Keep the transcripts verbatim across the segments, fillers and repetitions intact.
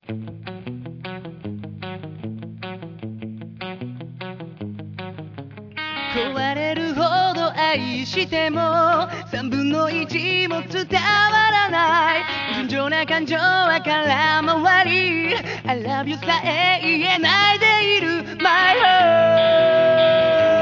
壊れるほど愛しても三分の一も伝わらない純情な感情は空回り I love you さえ言えないでいる My heart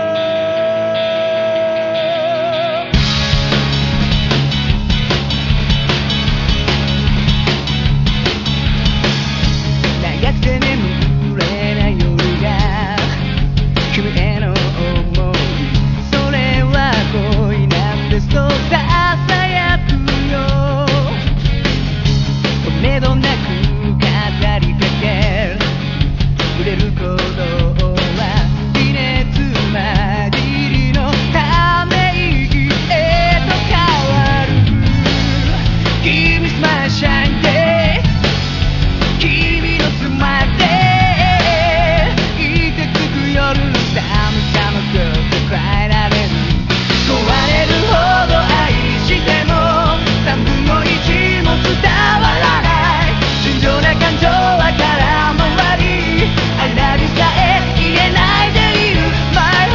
長くて眠れない夜が君への想いそれは恋なんですとささやくよとめどなく語りかける触れることは微熱混じりのため息へと変わる Give me my shine day 君のスマイルでいてつく夜の寒さもぐっと変えられる壊れるほど愛しても三分の一も伝わらない純情な感情は空回り I love you さえ言えないでいる My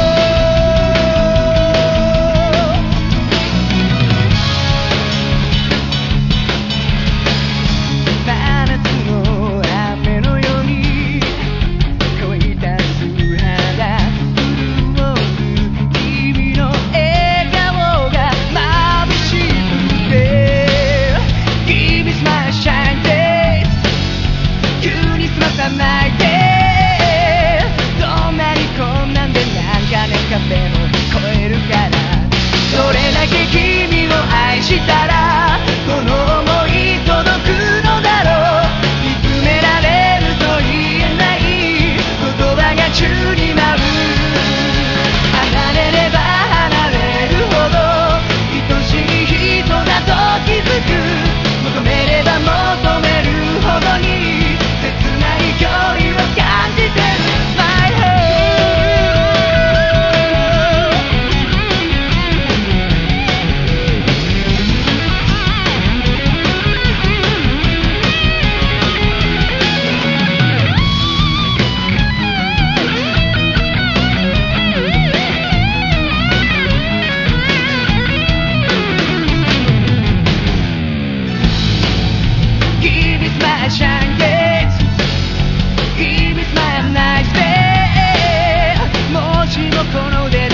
heart 真夏の雨のように乾いた素肌潤う君の笑顔が眩しくて Give me my shine days 急に済まさないでどんなに困難でなんかね壁も越えるからどれだけ君を愛したらこの想い届くのだろう見つめられると言えない言葉が宙に舞う離れれば離れるほど愛しい人だと気づく求めれば求めるほどに切ない距離を感じてる My heart Give me my shine days Give me my nice day もしもこの腕